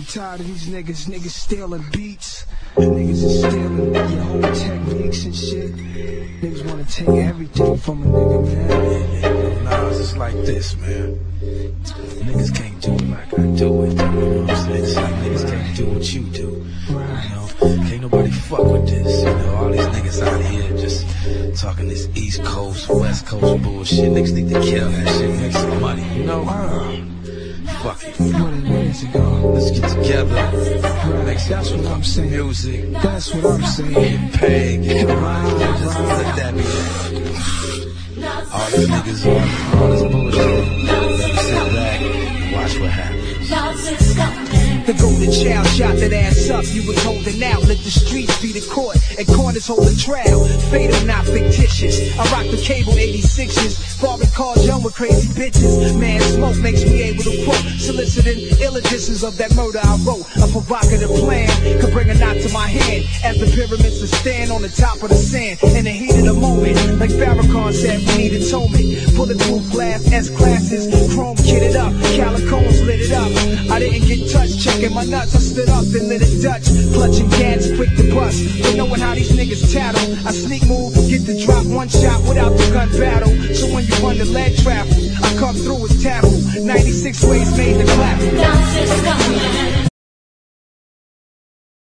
I'm tired of these niggas stealing beats. Niggas is stealing your whole techniques and shit. Niggas wanna take everything from a nigga, man. Nah, it's just like this, man. Niggas can't do it like I do it. You know what I'm saying? It's like niggas can't do what you do. You know? Can't nobody fuck with this. You know, all these niggas out here just talking this East Coast, West Coast bullshit. Niggas need to kill that shit, make some money, you know? Fuck it. Let's get together. Make some That's what I'm saying. Music. That's what I'm saying. Get paid, get money. Let that be it. All these niggas all this bullshit. Let me sit back and watch what happens. The golden child shot that ass up, you was holding out. Let the streets be the court, and corners hold the trial. Fatal, not fictitious. I rock the cable 86s, farming cars young with crazy bitches. Man, smoke makes me able to quote, soliciting ill editions of that murder I wrote. A provocative plan could bring a knot to my hand, as the pyramids to stand on the top of the sand. In the heat of the moment, like Farrakhan said, we need atonement. Bulletproof glass, S-classes, chrome kitted up, calicones lit it up. I didn't get touched, checking my nuts, I stood up and lit it Dutch. Clutching cans, quick to bust, but knowing how these niggas tattle. I sneak move, get the drop, one shot without the gun battle. So when you run the lead travel, I come through as taboo. 96 ways made to clap